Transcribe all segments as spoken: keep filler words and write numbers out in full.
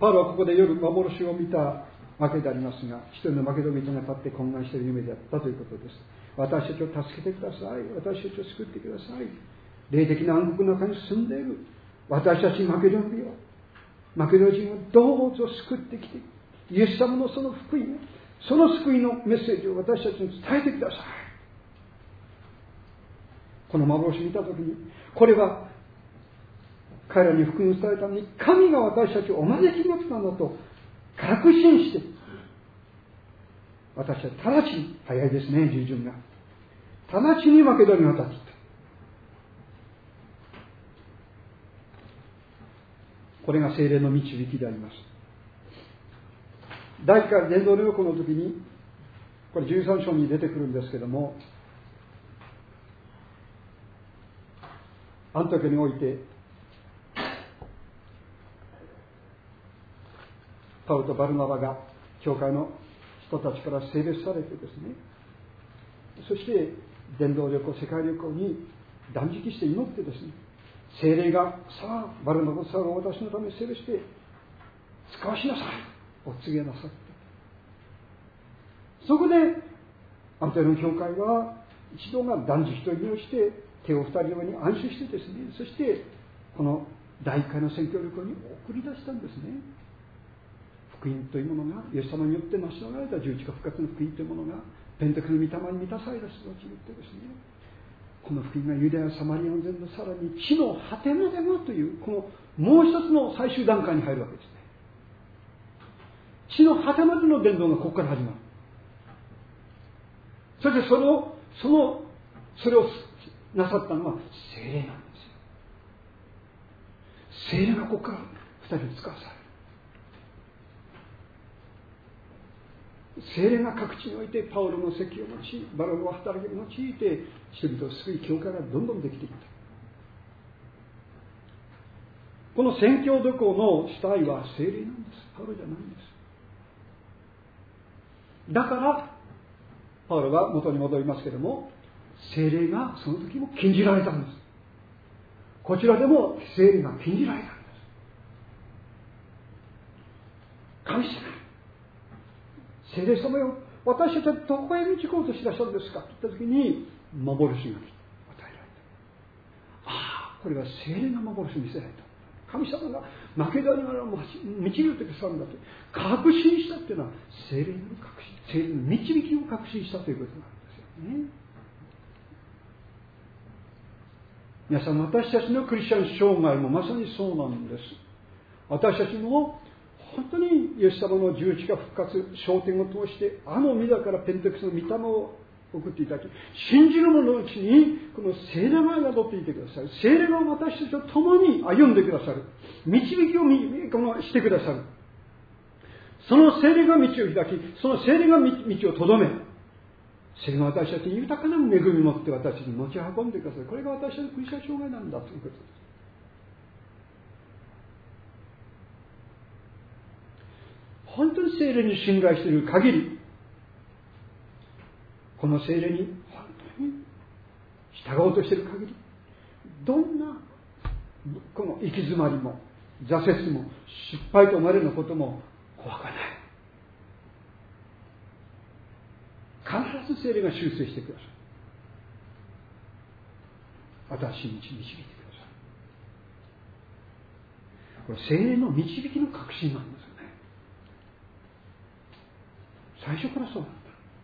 パウロはここで夜幻を見たわけでありますが、一人のマケドニア人が立って懇願している夢であったということです。私たちを助けてください。私たちを救ってください。霊的な暗黒の中に住んでいる私たちマケドニアを、マケドニア人をどうぞ救ってきて、イエス様のその福音、その救いのメッセージを私たちに伝えてください。この幻を見たときに、これは彼らに福音を伝えるために神が私たちをお招きになったんだと確信して、私は直ちに、早いですね、従順が直ちにマケドニアに渡っていった。これが聖霊の導きであります。第一回伝道旅行の時に、これじゅうさん章に出てくるんですけども、アントキアにおいてパウロとバルナバが教会の人たちから性別されてですね、そして伝道旅行、世界旅行に断食して祈ってですね、聖霊がさあバルナバさんを私のために性別して使わしなさいお告げなさった。そこでアントニオの教会は一度が断食と祈りをして手を二人上に安心してですね、そしてこの第一回の宣教旅行に送り出したんですね。福音というものがイエス様によって成し遂げられた十字架復活の福音というものがペンテコステの御霊に満たされた人たちによってですね、この福音がユダヤサマリアの全土、さらに地の果てまでもというこのもう一つの最終段階に入るわけですね。地の果てまでの伝道がここから始まる。そしてそれをそのそれをなさったのは聖霊なんですよ。聖霊がここから二人を使わされる。聖霊が各地においてパウロの説教を用い、バラの働きを用いて人々を救い、教会がどんどんできていった。この宣教旅行の主体は聖霊なんです。パウロじゃないんです。だからパウロは元に戻りますけれども、聖霊がその時も禁じられたんです。こちらでも聖霊が禁じられたんです。神様、聖霊様よ、私たちはどこへ導こうとしだしたんですかと言った時に幻が与えられた。ああ、これは聖霊が幻に見せられた。神様がマケドニアを導いてくださるんだと確信したというのは聖霊の確信、聖霊の導きを確信したということなんですよね。皆さん、私たちのクリスチャン生涯もまさにそうなんです。私たちも本当にイエス様の十字架復活、昇天を通してあの御座からペンテコステの御霊を送っていただき、信じる者のうちにこの聖霊が宿っていてくださる。聖霊が私たちと共に歩んでくださる。導きをしてくださる。その聖霊が道を開き、その聖霊が道をとどめ、聖霊が私たちに豊かな恵みを持って私たちに持ち運んでくださる。これが私たちのクリスチャン生涯なんだということです。本当に聖霊に信頼している限り、この聖霊に本当に従おうとしている限り、どんなこの行き詰まりも挫折も失敗と思われるようなことも怖くはない。必ず聖霊が修正してください。新しい道に導いてください。これ聖霊の導きの確信なんですよね。最初からそうなんだ。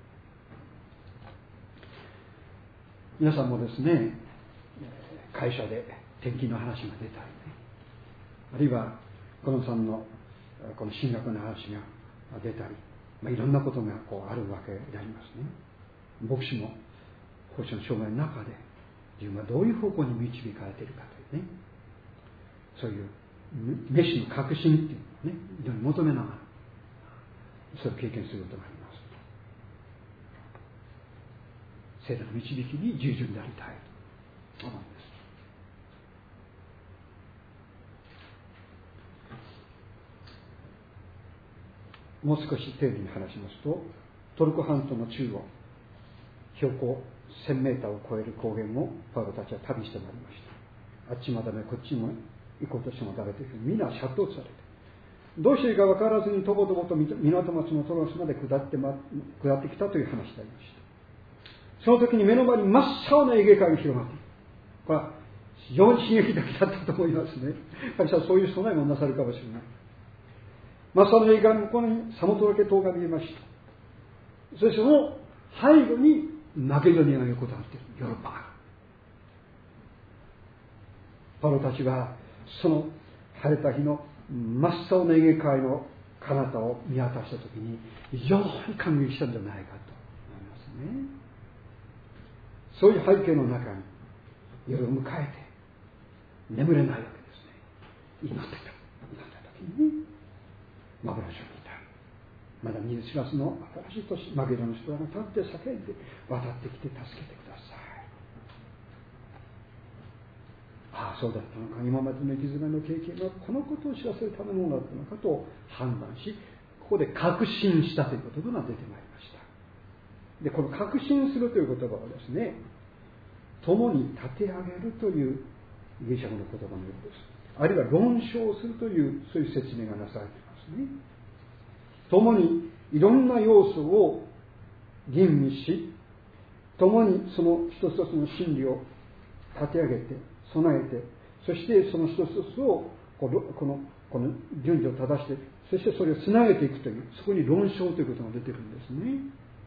皆さんもですね、会社で転勤の話が出たりね、あるいはこのさんのこの進学の話が出たり、まあ、いろんなことがこうあるわけでありますね。牧師も奉仕の生涯の中で自分はどういう方向に導かれているかというね、そういうメシの確信っていうのをね、非常に求めながらそれを経験することがあります。聖霊の導きに従順でありたいと思うんです。もう少し丁寧に話しますと、トルコ半島の中央、標高せんメーターを超える高原をパウロたちは旅してまいりました。あっちもダメこっちも行こうとしてもダメというふうにみんなシャットアウトされて、 どうしていいか分からずにとぼとぼと港町のトロスまで下って、ま、下ってきたという話でありました。その時に目の前に真っ青なエーゲ海が広がっている。これは非常に刺激的だったと思いますね。神様はそういう備えもなさるかもしれない。真っ青なエーゲ海の向こうにサモトラケ島が見えました。そしてその背後にマケドニアが横たわっている。ヨーロッパが。パウロたちはその晴れた日の真っ青なエーゲ海の彼方を見渡したときに非常に感激したんじゃないかと思いますね。そういう背景の中に夜を迎えて眠れないわけですね。祈ってた。祈ったときに幻を見た。まだ見ず知らずの新しい年、マゲドの人が立って叫んで渡ってきて助けてください。ああ、そうだったのか。今までの生きづらの経験がこのことを知らせるためのものだったのかと判断し、ここで確信したという言葉が出てまいりました。で、この確信するという言葉はですね、共に立て上げるというギリシャ語の言葉のようです。あるいは論証するというそういう説明がなされていますね。共にいろんな要素を吟味し、共にその一つ一つの真理を立て上げて備えて、そしてその一つ一つをこのこのこの順序を正して、そしてそれをつなげていくという、そこに論証ということが出てくるんですね。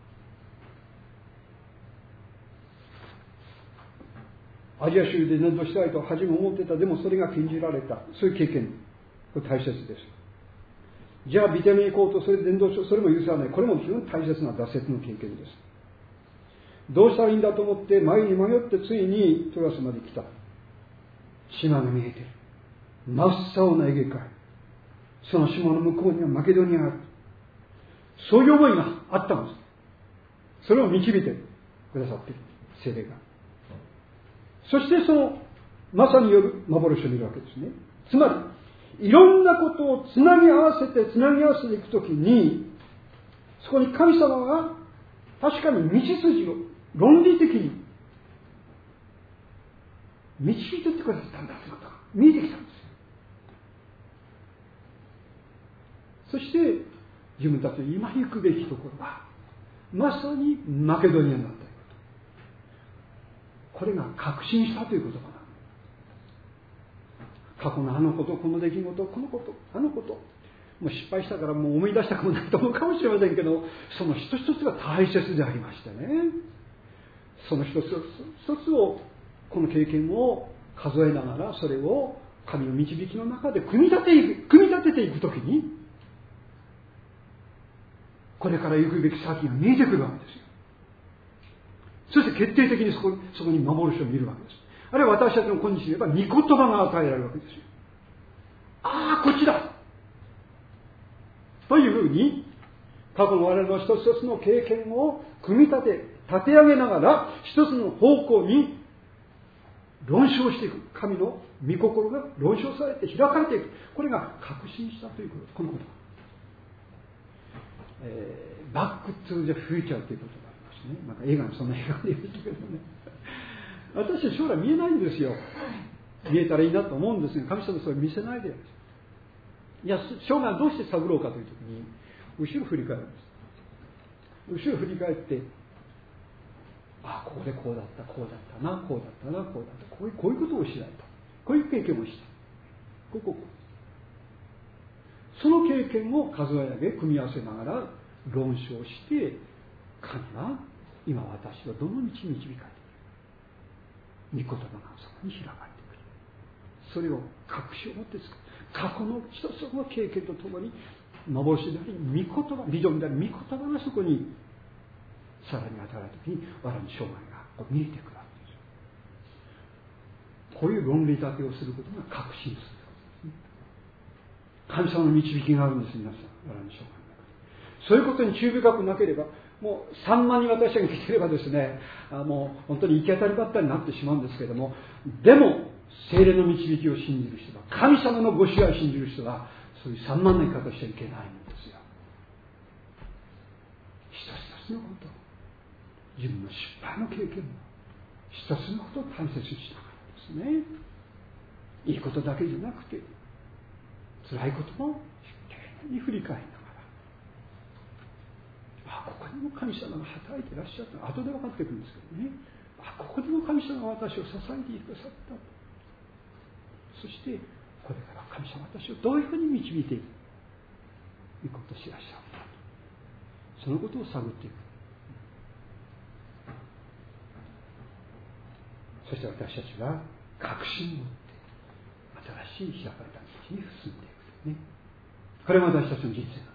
アジア州で伝道したいと初め思ってた。でもそれが禁じられた。そういう経験、これ大切です。じゃあビテに行こうとそれで伝道しよう、それも許さない。これも非常に大切な挫折の経験です。どうしたらいいんだと思って前に迷ってついにトラスまで来た。島が見えている。真っ青なエーゲ海。その島の向こうにはマケドニアがある。そういう思いがあったんです。それを導いてくださっている聖霊が。そしてそのまさによる幻を見るわけですね。つまりいろんなことをつなぎ合わせてつなぎ合わせていくときに、そこに神様が確かに道筋を論理的に導いてってくださったんだということが見えてきたんですよ。そして自分たちの今行くべきところはまさにマケドニアになったということ。これが確信したという言葉なんです。過去のあのこと、この出来事、このこと、あのこと、もう失敗したからもう思い出したくもないと思うかもしれませんけど、その一つ一つが大切でありましてね、その一つ一つを、この経験を数えながら、それを神の導きの中で組み立ていく、組み立てていくときに、これから行くべき先が見えてくるわけですよ。そして決定的にそこに、そこに幻を見るわけです。あるいは私たちの今日で言えば、御言葉が与えられるわけですよ。ああ、こっちだというふうに、過去の我々の一つ一つの経験を組み立て、立て上げながら、一つの方向に論証していく。神の御心が論証されて開かれていく。これが確信したということ。このこと。えー、バックトゥーザフューチャーということがありますね。なんか映画にそんな映画で言いましたけどね。私は将来見えないんですよ。見えたらいいなと思うんですが、神様はそれ見せないでやる。いや、生涯どうして探ろうかというときに、後ろ振り返るんです。後ろ振り返って、ああ、ここでこうだった、こうだったな、こうだったな、こうだった、こういう、こういうことを知られた。こういう経験をした。ここ、ここ。その経験を数え上げ、組み合わせながら論証して、神は今私はどの道に導かれている。御言葉がそこに開かれてくる。それを確信を持って作る。過去の一つの経験とともに幻であり御言葉、ビジョンであり御言葉がそこにさらに与えられたときに我々の生涯が見えてくるわけです。こういう論理立てをすることが確信する。神様の導きがあるんです。皆さん、我々の生涯の中でそういうことに注意深くなければ、もうさんまんにん私が来ていればですね、あもう本当に行き当たりばったりになってしまうんですけれども、でも聖霊の導きを信じる人は、神様のご支配を信じる人は、そういうさんまんの生き方をしちゃいけないんですよ。一つ一つのこと、自分の失敗の経験も一つのことを大切にしたからですね。いいことだけじゃなくて、辛いことも丁に振り返りながら、あ、ここにも神様が働いていらっしゃった。後で分かってくるんですけどね、あ、ここでも神様が私を支えてくださった。そしてこれから神様は私をどういうふうに導いていくことをしらっしゃるか、そのことを探っていく。そして私たちは確信を持って新しい開かれた道に進んでいくね。これも私たちの人生